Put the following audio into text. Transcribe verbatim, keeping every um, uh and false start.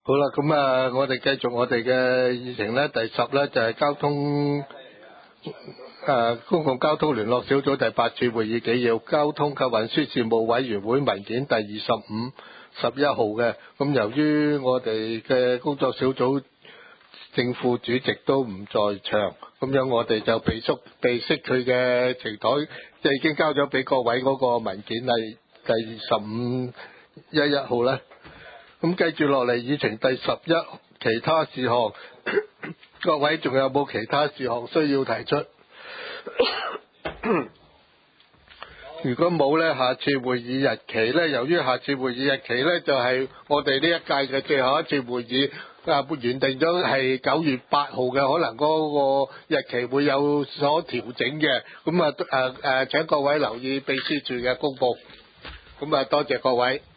好啦，咁啊，我哋繼續我哋嘅議程咧，第十咧就係交通誒公共交通聯絡小組第八次會議紀要，交通及運輸事務委員會文件第二十五、十一號嘅。咁由於我哋嘅工作小組正副主席都唔在場，咁樣我哋就備縮備悉佢嘅呈台，即係已經交咗俾各位嗰個文件係第十五一一號啦。咁繼住落嚟議程第十一其他事項，各位仲有冇其他事項需要提出？如果冇呢，下次會議日期呢，由於下次會議日期呢，就係、是、我哋呢一屆嘅最後一次會議，啊原定咗係九月八號嘅，可能嗰個日期會有所調整嘅，咁啊誒誒請各位留意秘書處嘅公佈，咁啊多謝各位。